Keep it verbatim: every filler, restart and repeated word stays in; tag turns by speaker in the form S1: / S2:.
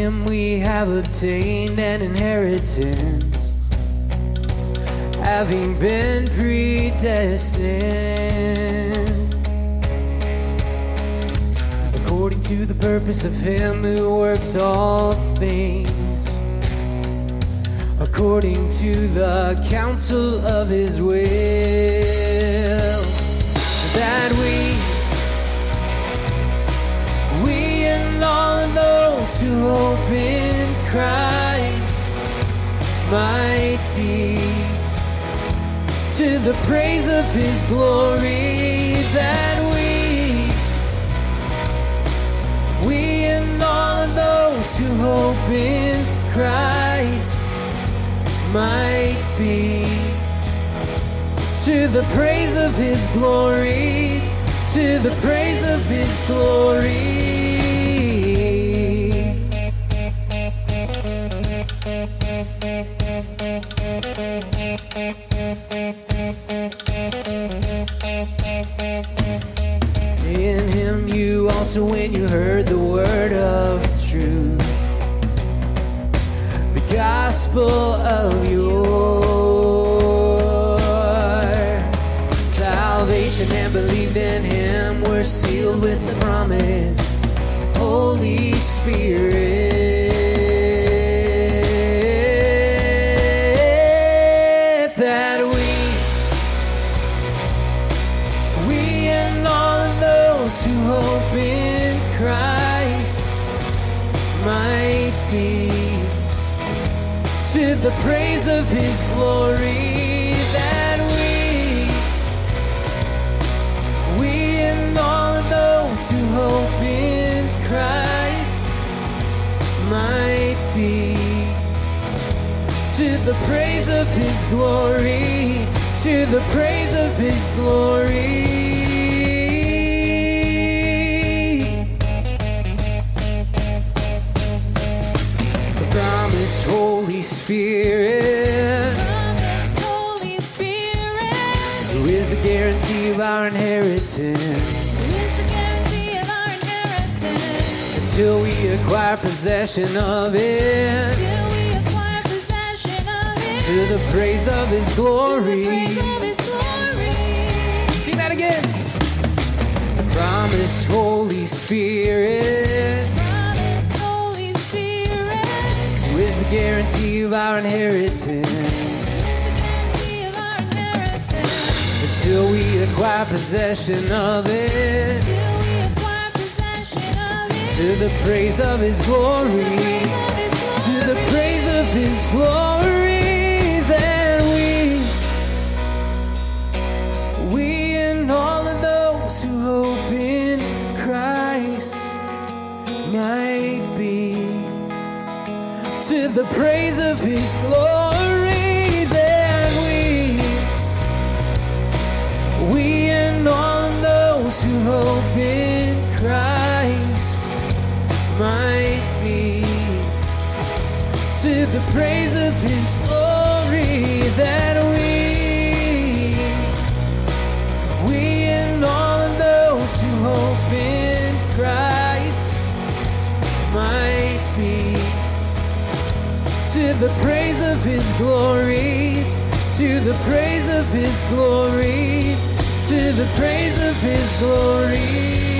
S1: him we have obtained an inheritance, having been predestined according to the purpose of him who works all things according to the counsel of his will, that we we and all of those who hope in Christ might be to the praise of his glory, that we we and all of those who hope in Christ might be to the praise of his glory, to the praise of his glory. In him you also, when you heard the word of truth, the gospel of your salvation, and believed in him, were sealed with the promised Holy Spirit, that we we and all of those who hope in Christ might be to the praise of his glory, that we we and all of those who hope in Christ might be to the praise of his glory, to the praise of his glory. The promised Holy Spirit,
S2: promised Holy Spirit,
S1: who is the guarantee of our inheritance,
S2: who is the guarantee of our inheritance,
S1: until we acquire possession of it,
S2: till we acquire possession of it,
S1: to the praise of his
S2: to
S1: glory.
S2: the praise of his glory.
S1: Sing that again. The promised Holy Spirit,
S2: Promised Holy Spirit,
S1: who is the guarantee of our inheritance,
S2: is the guarantee of our inheritance,
S1: until we acquire possession of it,
S2: till we acquire possession of it,
S1: to the praise of his glory, to the praise of his glory, that we we and all of those who hope in Christ might be to the praise of his glory, that we we and all of those who hope in Christ might be to the praise of his glory, that we we and all of those who hope in Christ might be to the praise of his glory, to the praise of his glory, to the praise of his glory.